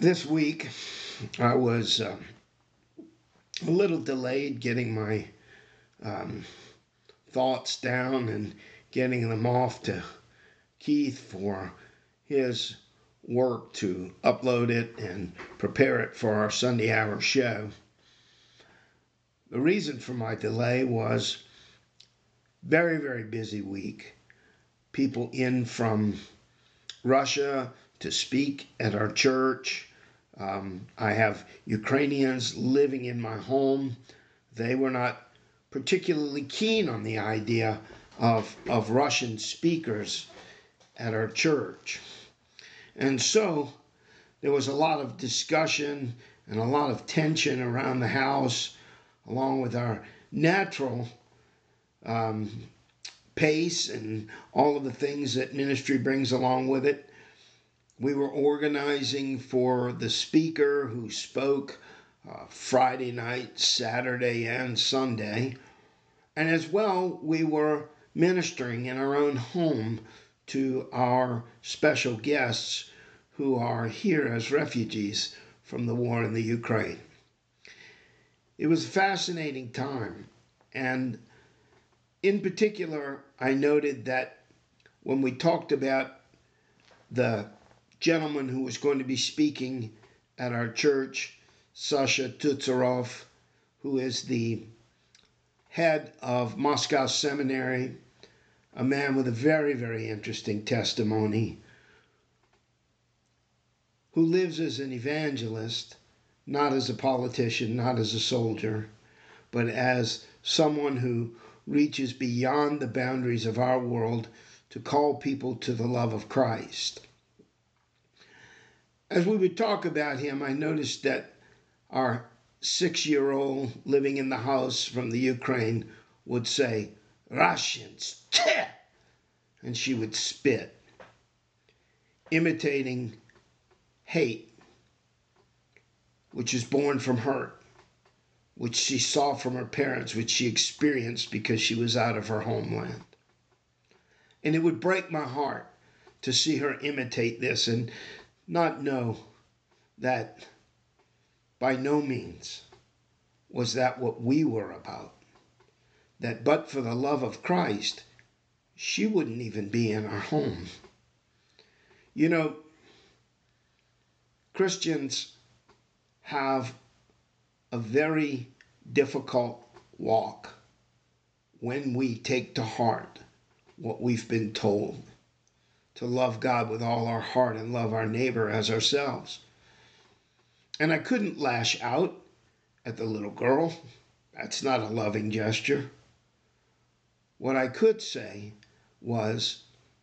This week, I was a little delayed getting my um, thoughts down and getting them off to Keith for his work to upload it and prepare it for our Sunday hour show. The reason for my delay was very, very busy week. People in from Russia to speak at our church. I have Ukrainians living in my home. They were not particularly keen on the idea of Russian speakers at our church. And so there was a lot of discussion and a lot of tension around the house, along with our natural pace and all of the things that ministry brings along with it. We were organizing for the speaker who spoke Friday night, Saturday, and Sunday. And as well, we were ministering in our own home to our special guests who are here as refugees from the war in the Ukraine. It was a fascinating time. And in particular, I noted that when we talked about the gentleman who was going to be speaking at our church, Sasha Tutsarov, who is the head of Moscow Seminary, a man with a very, very interesting testimony, who lives as an evangelist, not as a politician, not as a soldier, but as someone who reaches beyond the boundaries of our world to call people to the love of Christ. As we would talk about him, I noticed that our 6-year-old living in the house from the Ukraine would say, "Russians, tch!" and she would spit, imitating hate, which is born from hurt, which she saw from her parents, which she experienced because she was out of her homeland. And it would break my heart to see her imitate this and not know that by no means was that what we were about. That but for the love of Christ, she wouldn't even be in our home. You know, Christians have a very difficult walk when we take to heart what we've been told, to love God with all our heart and love our neighbor as ourselves. And I couldn't lash out at the little girl. That's not a loving gesture. What I could say was,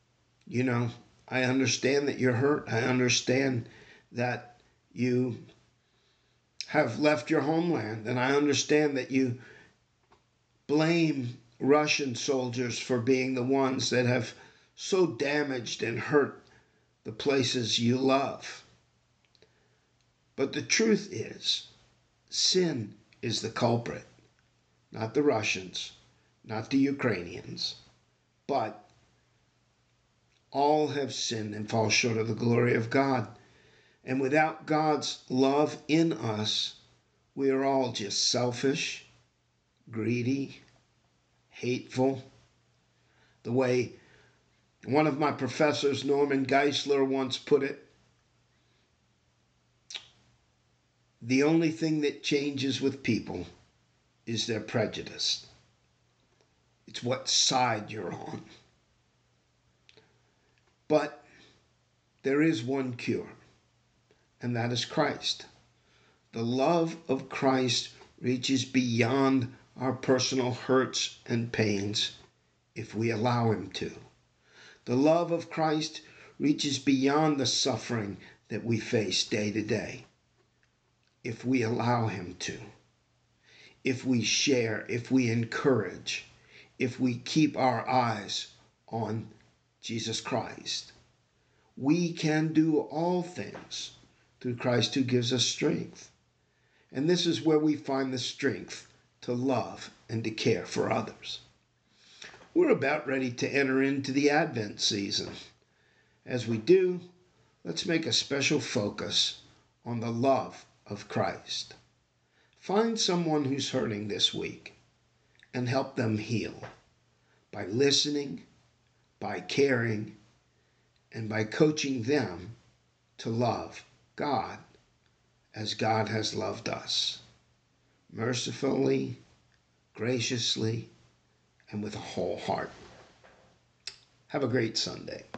I understand that you're hurt. I understand that you have left your homeland. And I understand that you blame Russian soldiers for being the ones that have so damaged and hurt the places you love. But the truth is, sin is the culprit, not the Russians, not the Ukrainians, but all have sinned and fall short of the glory of God. And without God's love in us, we are all just selfish, greedy, hateful. The way one of my professors, Norman Geisler, once put it, the only thing that changes with people is their prejudice. It's what side you're on. But there is one cure, and that is Christ. The love of Christ reaches beyond our personal hurts and pains if we allow him to. The love of Christ reaches beyond the suffering that we face day to day if we allow him to. If we share, if we encourage, if we keep our eyes on Jesus Christ. We can do all things through Christ who gives us strength. And this is where we find the strength to love and to care for others. We're about ready to enter into the Advent season. As we do, let's make a special focus on the love of Christ. Find someone who's hurting this week and help them heal by listening, by caring, and by coaching them to love God as God has loved us, mercifully, graciously, and with a whole heart. Have a great Sunday.